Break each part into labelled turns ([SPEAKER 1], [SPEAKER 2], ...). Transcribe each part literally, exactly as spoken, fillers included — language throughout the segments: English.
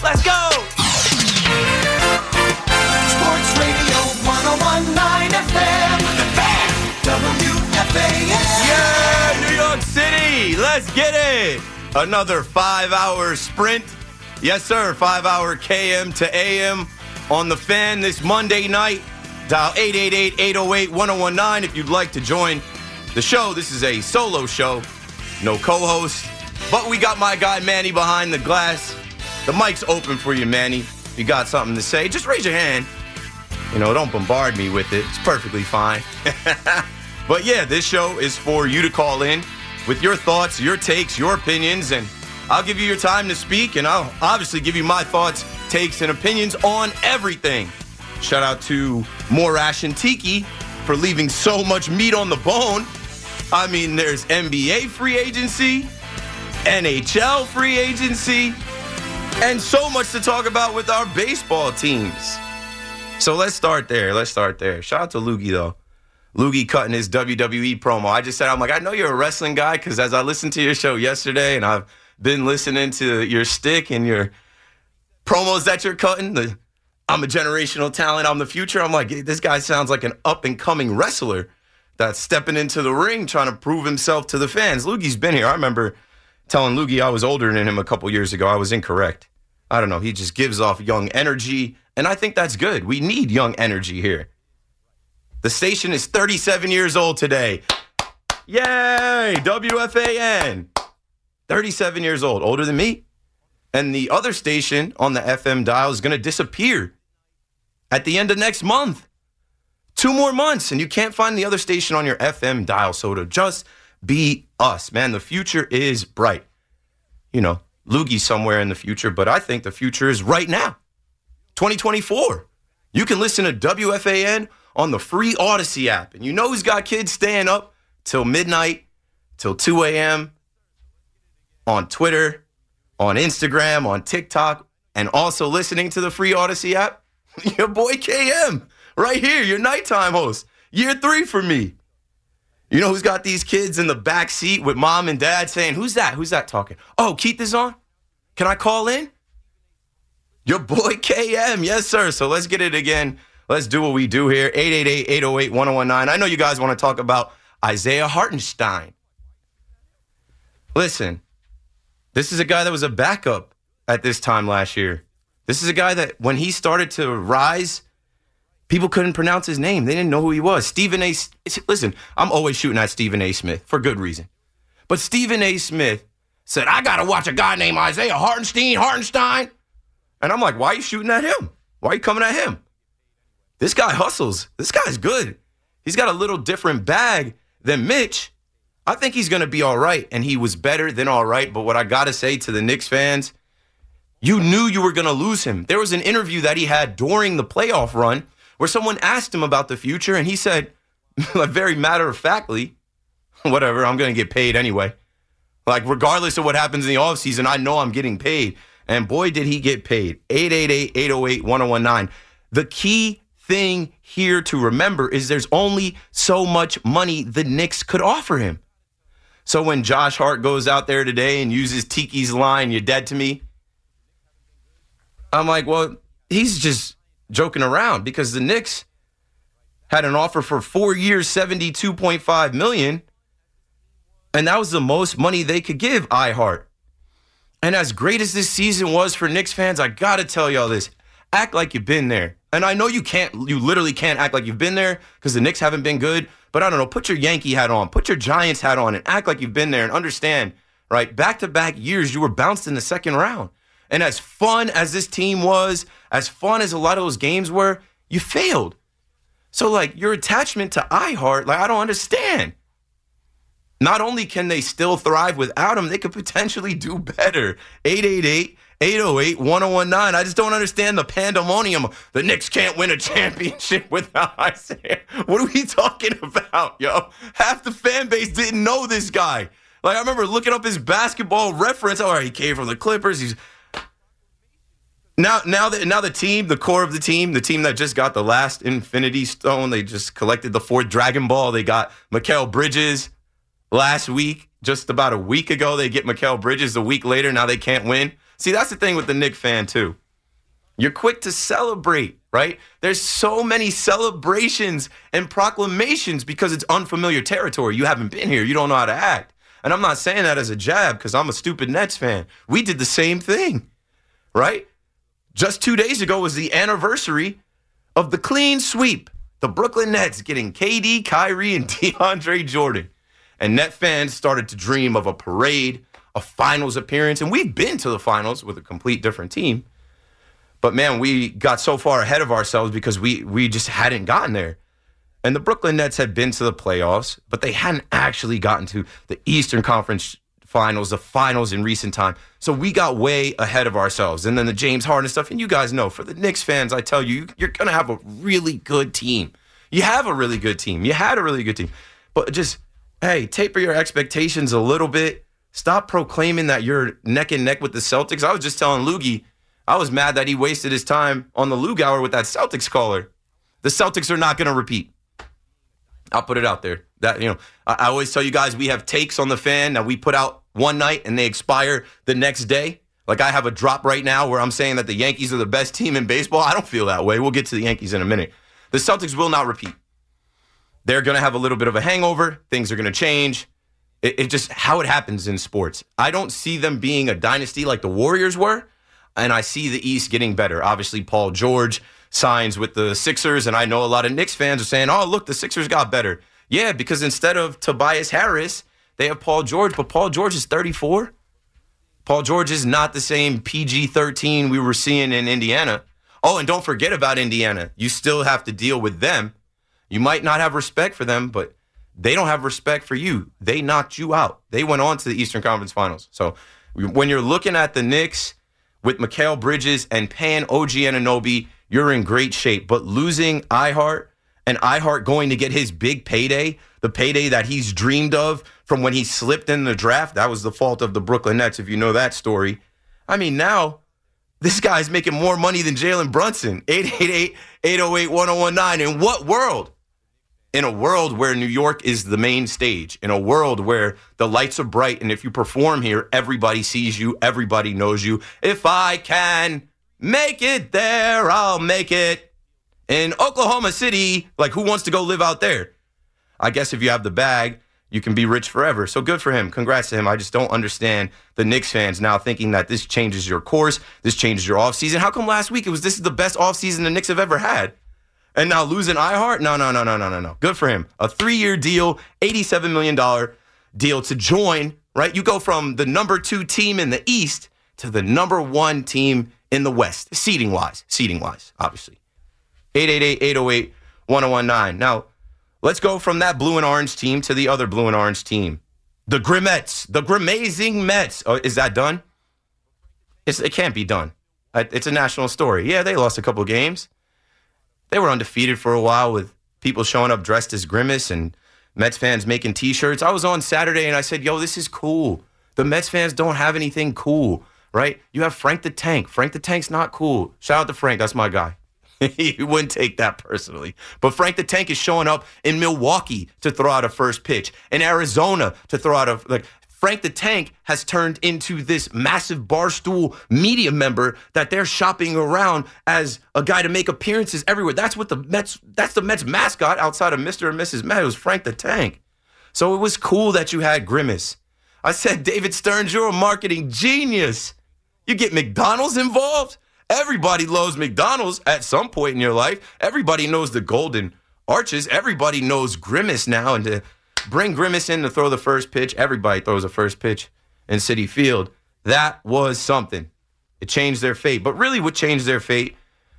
[SPEAKER 1] Let's go!
[SPEAKER 2] Sports Radio one oh one point nine F M. The Fan. W F A N.
[SPEAKER 1] Yeah, New York City. Let's get it. Another five-hour sprint. Yes, sir. Five-hour K M to A M on The Fan this Monday night. Dial eight eight eight, eight oh eight, one oh one nine if you'd like to join the show. This is a solo show. No co-host. But we got my guy Manny behind the glass. The mic's open for you, Manny. If you got something to say, just raise your hand. You know, don't bombard me with it. It's perfectly fine. But yeah, this show is for you to call in with your thoughts, your takes, your opinions, and I'll give you your time to speak, and I'll obviously give you my thoughts, takes, and opinions on everything. Shout out to Morash and Tiki for leaving so much meat on the bone. I mean, there's N B A free agency, N H L free agency, and so much to talk about with our baseball teams. So let's start there. Let's start there. Shout out to Loogie, though. Loogie cutting his W W E promo. I just said, I'm like, I know you're a wrestling guy because as I listened to your show yesterday and I've been listening to your stick and your promos that you're cutting, the I'm a generational talent, I'm the future. I'm like, this guy sounds like an up-and-coming wrestler that's stepping into the ring trying to prove himself to the fans. Loogie's been here. I remember telling Loogie I was older than him a couple years ago. I was incorrect. I don't know. He just gives off young energy, and I think that's good. We need young energy here. The station is thirty-seven years old today. Yay! W F A N. thirty-seven years old, older than me. And the other station on the F M dial is going to disappear at the end of next month. Two more months, and you can't find the other station on your F M dial. So it'll just be us, man. The future is bright. You know, Loogie's somewhere in the future, but I think the future is right now. twenty twenty-four. You can listen to W F A N on the free Odyssey app. And you know who's got kids staying up till midnight, till two a.m. on Twitter, on Instagram, on TikTok, and also listening to the free Odyssey app? Your boy K M, right here, your nighttime host. Year three for me. You know who's got these kids in the back seat with mom and dad saying, who's that? Who's that talking? Oh, Keith is on? Can I call in? Your boy K M, yes, sir. So let's get it again. Let's do what we do here. eight eight eight, eight oh eight, one oh one nine. I know you guys want to talk about Isaiah Hartenstein. Listen, this is a guy that was a backup at this time last year. This is a guy that when he started to rise, people couldn't pronounce his name. They didn't know who he was. Stephen A. Listen, I'm always shooting at Stephen A. Smith for good reason. But Stephen A. Smith said, I got to watch a guy named Isaiah Hartenstein, Hartenstein. And I'm like, why are you shooting at him? Why are you coming at him? This guy hustles. This guy's good. He's got a little different bag than Mitch. I think he's going to be all right, and he was better than all right. But what I got to say to the Knicks fans, you knew you were going to lose him. There was an interview that he had during the playoff run where someone asked him about the future, and he said, very matter-of-factly, whatever, I'm going to get paid anyway. Like, regardless of what happens in the offseason, I know I'm getting paid. And boy, did he get paid. eight eight eight, eight oh eight, one oh one nine. The key thing here to remember is there's only so much money the Knicks could offer him. So when Josh Hart goes out there today and uses Tiki's line, you're dead to me, I'm like, well, he's just joking around because the Knicks had an offer for four years, seventy-two point five million dollars, and that was the most money they could give I Hart. And as great as this season was for Knicks fans, I got to tell y'all this. Act like you've been there. And I know you can't, you literally can't act like you've been there because the Knicks haven't been good. But I don't know, put your Yankee hat on, put your Giants hat on and act like you've been there and understand, right? Back-to-back years, you were bounced in the second round. And as fun as this team was, as fun as a lot of those games were, you failed. So, like, your attachment to I Hart, like, I don't understand. Not only can they still thrive without him, they could potentially do better. eight eight eight, eight oh eight, one oh one nine. I just don't understand the pandemonium. The Knicks can't win a championship without Isaiah. What are we talking about, yo? Half the fan base didn't know this guy. Like, I remember looking up his basketball reference. All right, he came from the Clippers. He's now, now that now the team, the core of the team, the team that just got the last Infinity Stone, they just collected the fourth Dragon Ball. They got Mikal Bridges last week. Just about a week ago, they get Mikal Bridges. A week later, now they can't win. See, that's the thing with the Knicks fan, too. You're quick to celebrate, right? There's so many celebrations and proclamations because it's unfamiliar territory. You haven't been here. You don't know how to act. And I'm not saying that as a jab because I'm a stupid Nets fan. We did the same thing, right? Just two days ago was the anniversary of the clean sweep. The Brooklyn Nets getting K D, Kyrie, and DeAndre Jordan. And Net fans started to dream of a parade, a finals appearance. And we've been to the finals with a complete different team. But, man, we got so far ahead of ourselves because we we just hadn't gotten there. And the Brooklyn Nets had been to the playoffs, but they hadn't actually gotten to the Eastern Conference Finals, the finals in recent time. So we got way ahead of ourselves. And then the James Harden stuff. And you guys know, for the Knicks fans, I tell you, you're going to have a really good team. You have a really good team. You had a really good team. But just, hey, taper your expectations a little bit. Stop proclaiming that you're neck and neck with the Celtics. I was just telling Loogie, I was mad that he wasted his time on the Lug Hour with that Celtics caller. The Celtics are not going to repeat. I'll put it out there. That you know, I, I always tell you guys we have takes on the fan that we put out one night and they expire the next day. Like I have a drop right now where I'm saying that the Yankees are the best team in baseball. I don't feel that way. We'll get to the Yankees in a minute. The Celtics will not repeat. They're going to have a little bit of a hangover. Things are going to change. It, it just how it happens in sports. I don't see them being a dynasty like the Warriors were. And I see the East getting better. Obviously, Paul George signs with the Sixers, and I know a lot of Knicks fans are saying, oh, look, the Sixers got better. Yeah, because instead of Tobias Harris, they have Paul George, but Paul George is thirty-four. Paul George is not the same P G thirteen we were seeing in Indiana. Oh, and don't forget about Indiana. You still have to deal with them. You might not have respect for them, but they don't have respect for you. They knocked you out. They went on to the Eastern Conference Finals. So when you're looking at the Knicks, with Mikal Bridges and paying O G Anunoby, you're in great shape. But losing iHeart and iHeart going to get his big payday, the payday that he's dreamed of from when he slipped in the draft, that was the fault of the Brooklyn Nets, if you know that story. I mean, now this guy's making more money than Jalen Brunson. eight eight eight, eight oh eight, one oh one nine. In what world? In a world where New York is the main stage, in a world where the lights are bright, and if you perform here, everybody sees you, everybody knows you. If I can make it there, I'll make it. In Oklahoma City, like who wants to go live out there? I guess if you have the bag, you can be rich forever. So good for him. Congrats to him. I just don't understand the Knicks fans now thinking that this changes your course, this changes your offseason. How come last week it was this is the best offseason the Knicks have ever had? And now losing iHeart? No, no, no, no, no, no, no. Good for him. A three-year deal, eighty-seven million dollars deal to join, right? You go from the number two team in the East to the number one team in the West, seeding-wise, seeding-wise, obviously. eight eight eight, eight oh eight, one oh one nine. Now, let's go from that blue and orange team to the other blue and orange team. The Grimettes, the Grimazing Mets. Oh, is that done? It's, it can't be done. It's a national story. Yeah, they lost a couple games. They were undefeated for a while with people showing up dressed as Grimace and Mets fans making T-shirts. I was on Saturday and I said, yo, this is cool. The Mets fans don't have anything cool, right? You have Frank the Tank. Frank the Tank's not cool. Shout out to Frank. That's my guy. He wouldn't take that personally. But Frank the Tank is showing up in Milwaukee to throw out a first pitch, in Arizona to throw out a, like, Frank the Tank has turned into this massive Barstool media member that they're shopping around as a guy to make appearances everywhere. That's what the Mets, that's the Mets mascot outside of Mister and Missus Met. It was Frank the Tank. So it was cool that you had Grimace. I said, David Stearns, you're a marketing genius. You get McDonald's involved? Everybody loves McDonald's at some point in your life. Everybody knows the Golden Arches. Everybody knows Grimace now, and to bring Grimace in to throw the first pitch. Everybody throws a first pitch in Citi Field. That was something. It changed their fate. But really what changed their fate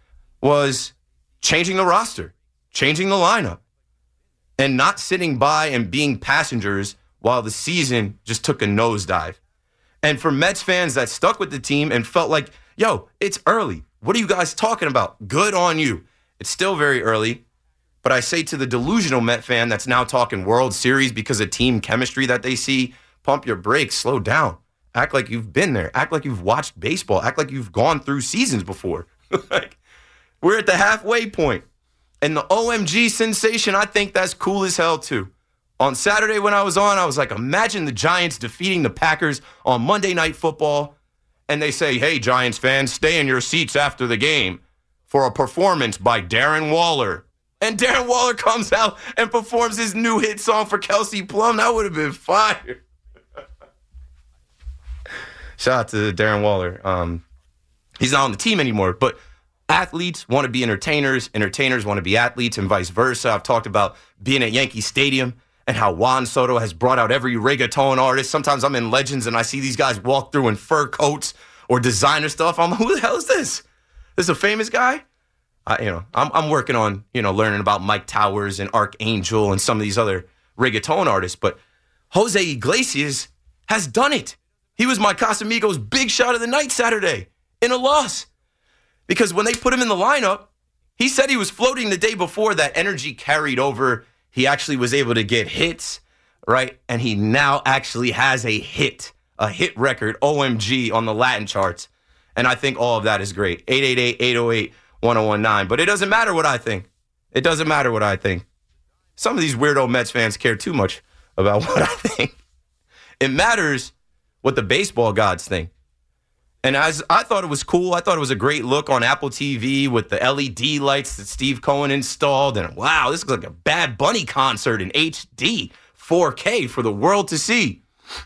[SPEAKER 1] was changing the roster, changing the lineup, and not sitting by and being passengers while the season just took a nosedive. And for Mets fans that stuck with the team and felt like, yo, it's early. What are you guys talking about? Good on you. It's still very early. But I say to the delusional Met fan that's now talking World Series because of team chemistry that they see, pump your brakes, slow down. Act like you've been there. Act like you've watched baseball. Act like you've gone through seasons before. Like, we're at the halfway point. And the O M G sensation, I think that's cool as hell too. On Saturday when I was on, I was like, imagine the Giants defeating the Packers on Monday Night Football and they say, hey, Giants fans, stay in your seats after the game for a performance by Darren Waller. And Darren Waller comes out and performs his new hit song for Kelsey Plum. That would have been fire. Shout out to Darren Waller. Um, he's not on the team anymore, but athletes want to be entertainers. Entertainers want to be athletes and vice versa. I've talked about being at Yankee Stadium and how Juan Soto has brought out every reggaeton artist. Sometimes I'm in Legends and I see these guys walk through in fur coats or designer stuff. I'm like, who the hell is this? This is a famous guy? I, you know, I'm, I'm working on, you know, learning about Mike Towers and Archangel and some of these other reggaeton artists. But Jose Iglesias has done it. He was my Casamigos big shot of the night Saturday in a loss. Because when they put him in the lineup, he said he was floating the day before. That energy carried over. He actually was able to get hits, right? And he now actually has a hit, a hit record, O M G, on the Latin charts. And I think all of that is great. eight eight eight, eight oh eight, one oh one nine. But it doesn't matter what I think. It doesn't matter what I think. Some of these weirdo Mets fans care too much about what I think. It matters what the baseball gods think. And as I thought it was cool, I thought it was a great look on Apple T V with the L E D lights that Steve Cohen installed. And wow, this looks like a Bad Bunny concert in H D, four K for the world to see.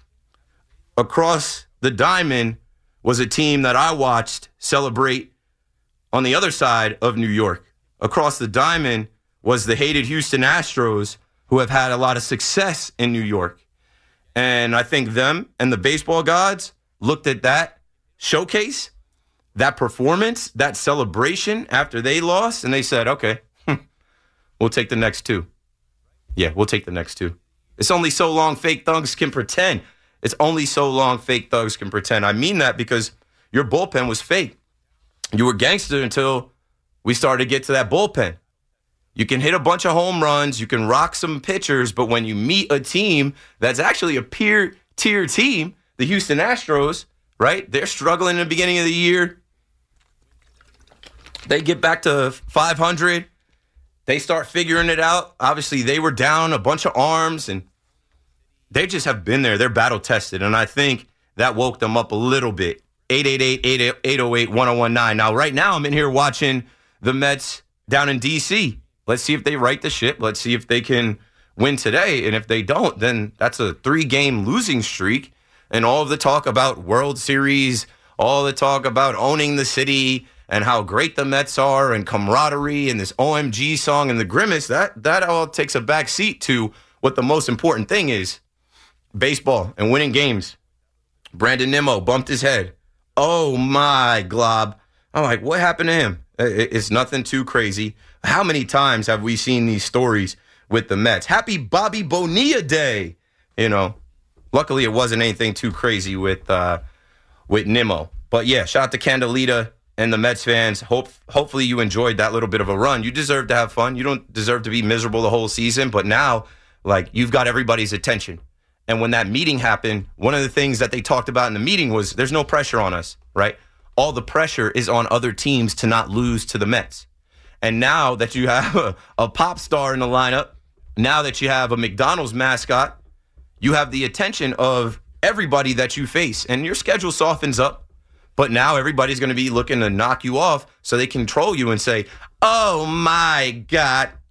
[SPEAKER 1] Across the diamond was a team that I watched celebrate on the other side of New York. Across the diamond was the hated Houston Astros, who have had a lot of success in New York. And I think them and the baseball gods looked at that showcase, that performance, that celebration after they lost, and they said, okay, we'll take the next two. Yeah, we'll take the next two. It's only so long fake thugs can pretend. It's only so long fake thugs can pretend. I mean that because your bullpen was fake. You were gangster until we started to get to that bullpen. You can hit a bunch of home runs, you can rock some pitchers, but when you meet a team that's actually a peer-tier team, the Houston Astros, right? They're struggling in the beginning of the year. They get back to five hundred. They start figuring it out. Obviously, they were down a bunch of arms, and they just have been there. They're battle-tested, and I think that woke them up a little bit. eight eight eight, eight oh eight, one oh one nine. Now, right now, I'm in here watching the Mets down in D C Let's see if they right the ship. Let's see if they can win today. And if they don't, then that's a three-game losing streak. And all of the talk about World Series, all the talk about owning the city and how great the Mets are and camaraderie and this O M G song and the grimace, that, that all takes a back seat to what the most important thing is, baseball and winning games. Brandon Nimmo bumped his head. Oh, my glob. I'm like, what happened to him? It's nothing too crazy. How many times have we seen these stories with the Mets? Happy Bobby Bonilla Day. You know, luckily it wasn't anything too crazy with uh, with Nimmo. But yeah, shout out to Candelita and the Mets fans. Hope hopefully you enjoyed that little bit of a run. You deserve to have fun. You don't deserve to be miserable the whole season. But now, like, you've got everybody's attention. And when that meeting happened, one of the things that they talked about in the meeting was there's no pressure on us, right? All the pressure is on other teams to not lose to the Mets. And now that you have a, a pop star in the lineup, now that you have a McDonald's mascot, you have the attention of everybody that you face. And your schedule softens up. But now everybody's going to be looking to knock you off so they control you and say, oh, my God,